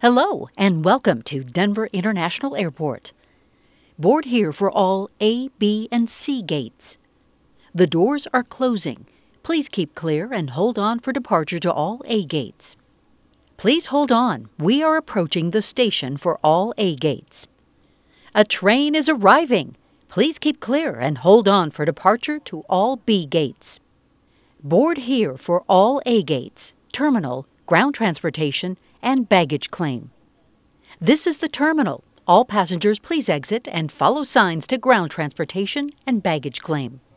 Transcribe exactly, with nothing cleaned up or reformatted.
Hello and welcome to Denver International Airport. Board here for all A, B, and C gates. The doors are closing. Please keep clear and hold on for departure to all A gates. Please hold on. We are approaching the station for all A gates. A train is arriving. Please keep clear and hold on for departure to all B gates. Board here for all A gates, terminal, ground transportation, and baggage claim. This is the terminal. All passengers please exit and follow signs to ground transportation and baggage claim.